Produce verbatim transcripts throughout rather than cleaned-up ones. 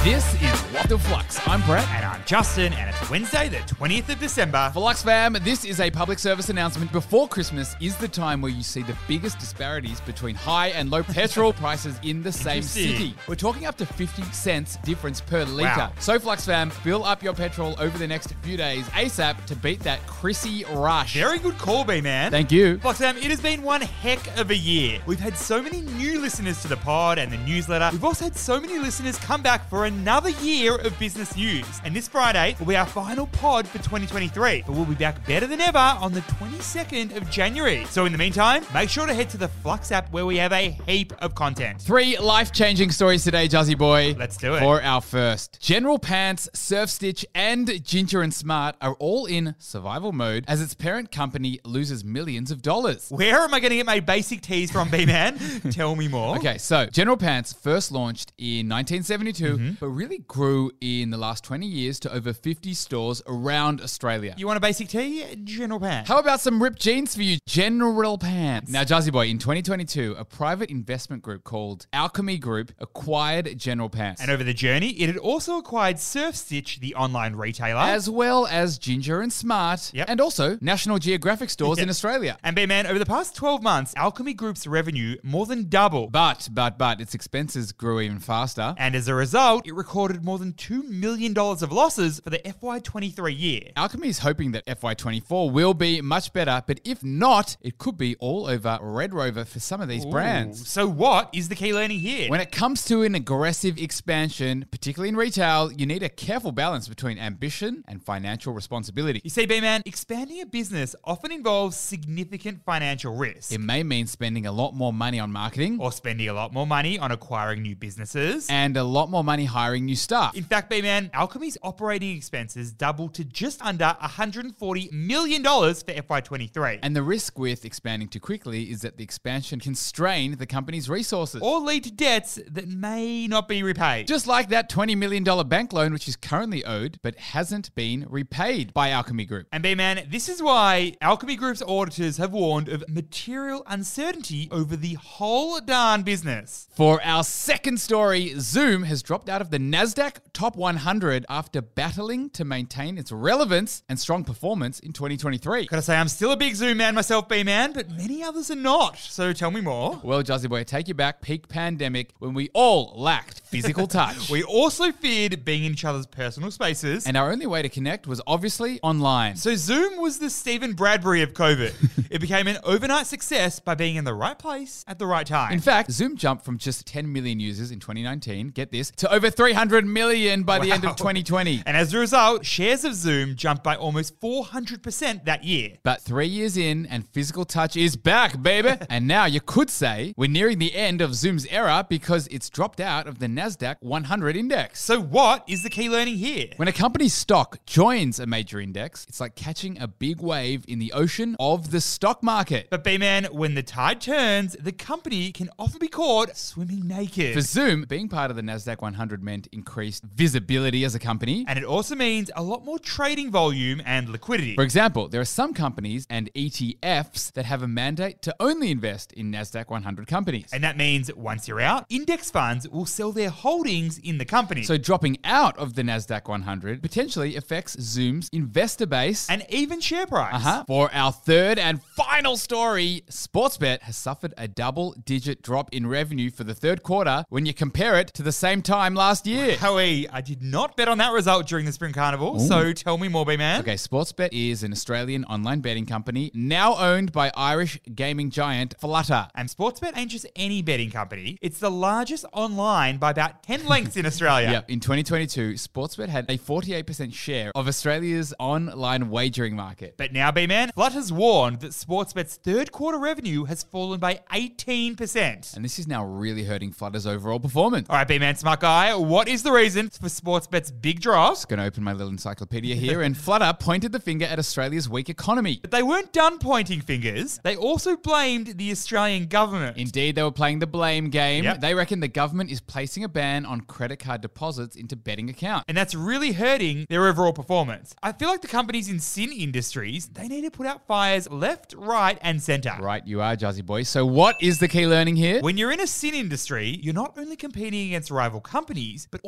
This is What the Flux. I'm Brett. And I'm Justin, and it's Wednesday, the twentieth of December. Flux fam, this is a public service announcement. Before Christmas is the time where you see the biggest disparities between high and low petrol prices in the same city. We're talking up to fifty cents difference per litre. Wow. So Flux fam, fill up your petrol over the next few days ASAP to beat that Chrissy rush. Very good call, B-Man. Thank you. Flux fam, it has been one heck of a year. We've had so many new listeners to the pod and the newsletter. We've also had so many listeners come back for another year of business news. And this Friday will be our final pod for twenty twenty-three. But we'll be back better than ever on the twenty-second of January. So in the meantime, make sure to head to the Flux app where we have a heap of content. Three life-changing stories today, Juzzy boy. Let's do it. For our first. General Pants, Surf Stitch, and Ginger and Smart are all in survival mode as its parent company loses millions of dollars. Where am I going to get my basic tees from, B-Man? Tell me more. Okay, so General Pants first launched in nineteen seventy-two, Mm-hmm. but really grew in the last twenty years to over fifty stores around Australia. You want a basic tee? General Pants. How about some ripped jeans for you, General Pants? Now, Juzzy boy, in twenty twenty-two, a private investment group called Alchemy Group acquired General Pants. And over the journey, it had also acquired Surf Stitch, the online retailer. As well as Ginger and Smart, Yep. and also National Geographic stores in Australia. And B-Man, over the past twelve months, Alchemy Group's revenue more than doubled. But, but, but, its expenses grew even faster. And as a result, it recorded more than two million dollars of losses for the F Y twenty-three year. Alchemy is hoping that F Y twenty-four will be much better, but if not, it could be all over Red Rover for some of these brands. So what is the key learning here? When it comes to an aggressive expansion, particularly in retail, you need a careful balance between ambition and financial responsibility. You see, B-Man, expanding a business often involves significant financial risk. It may mean spending a lot more money on marketing Or spending a lot more money on acquiring new businesses. and a lot more money hiring new staff. In fact, B-Man, Alchemy's operating expenses doubled to just under one hundred forty million dollars for F Y twenty-three. And the risk with expanding too quickly is that the expansion can strain the company's resources. Or lead to debts that may not be repaid. Just like that twenty million dollars bank loan, which is currently owed but hasn't been repaid by Alchemy Group. And B-Man, this is why Alchemy Group's auditors have warned of material uncertainty over the whole darn business. For our second story, Zoom has dropped out of the NASDAQ Top one hundred after battling to maintain its relevance and strong performance in twenty twenty-three. Gotta say, I'm still a big Zoom man myself, B-Man, but many others are not. So tell me more. Well, Juzzy boy, take you back peak pandemic when we all lacked physical touch. We also feared being in each other's personal spaces. And our only way to connect was obviously online. So Zoom was the Stephen Bradbury of COVID. It became an overnight success by being in the right place at the right time. In fact, Zoom jumped from just ten million users in twenty nineteen, get this, to over three hundred million by the end Wow. of twenty twenty. And as a result, shares of Zoom jumped by almost four hundred percent that year. But three years in and physical touch is back, baby. And now you could say we're nearing the end of Zoom's era because it's dropped out of the NASDAQ one hundred index. So what is the key learning here? When a company's stock joins a major index, it's like catching a big wave in the ocean of the stock market. But B-Man, when the tide turns, the company can often be caught swimming naked. For Zoom, being part of the NASDAQ one hundred meant increased visibility as a company. And it also means a lot more trading volume and liquidity. For example, there are some companies and E T Fs that have a mandate to only invest in NASDAQ one hundred companies. And that means once you're out, index funds will sell their holdings in the company. So dropping out of the NASDAQ one hundred potentially affects Zoom's investor base. and even share price. Uh-huh. For our third and final story, Sportsbet has suffered a double-digit drop in revenue for the third quarter when you compare it to the same time last year. Howie, I did not bet on that result during the Spring Carnival, so tell me more, B-Man. Okay, Sportsbet is an Australian online betting company now owned by Irish gaming giant Flutter. And Sportsbet ain't just any betting company. It's the largest online by about ten lengths in Australia. Yep, in twenty twenty-two, Sportsbet had a forty-eight percent share of Australia's online wagering market. But now, B-Man, Flutter's warned that Sportsbet's third quarter revenue has fallen by eighteen percent. And this is now really hurting Flutter's overall performance. All right, B-Man, smart guy, what is the reason for Sportsbet's big drop? Just going to open my little encyclopedia here, and Flutter pointed the finger at Australia's weak economy. But they weren't done pointing fingers. They also blamed the Australian government. Indeed, they were playing the blame game. Yep. They reckon the government is placing a ban on credit card deposits into betting accounts. And that's really hurting their overall performance. I feel like the companies in sin industries, they need to put out fires left, right, and center. Right, you are, Juzzy boy. So what is the key learning here? When you're in a sin industry, you're not only competing against rival companies, but also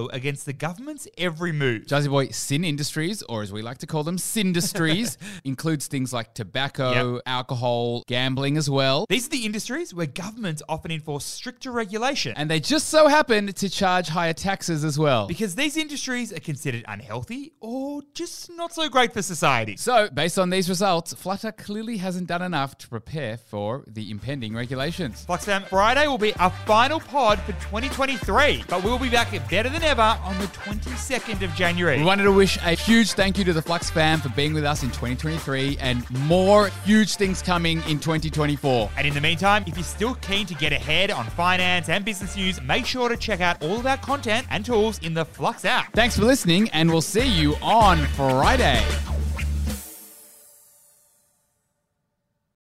go against the government's every move. Jazzy Boy, Sin Industries, or as we like to call them, Sindustries, includes things like tobacco, Yep. alcohol, gambling as well. These are the industries where governments often enforce stricter regulation. And they just so happen to charge higher taxes as well. Because these industries are considered unhealthy or just not so great for society. So, based on these results, Flutter clearly hasn't done enough to prepare for the impending regulations. Flux Fam, Friday will be our final pod for twenty twenty-three, but we'll be back better than ever on the twenty-second of January. We wanted to wish a huge thank you to the Flux fam for being with us in twenty twenty-three and more huge things coming in twenty twenty-four. And in the meantime, if you're still keen to get ahead on finance and business news, make sure to check out all of our content and tools in the Flux app. Thanks for listening, and we'll see you on Friday.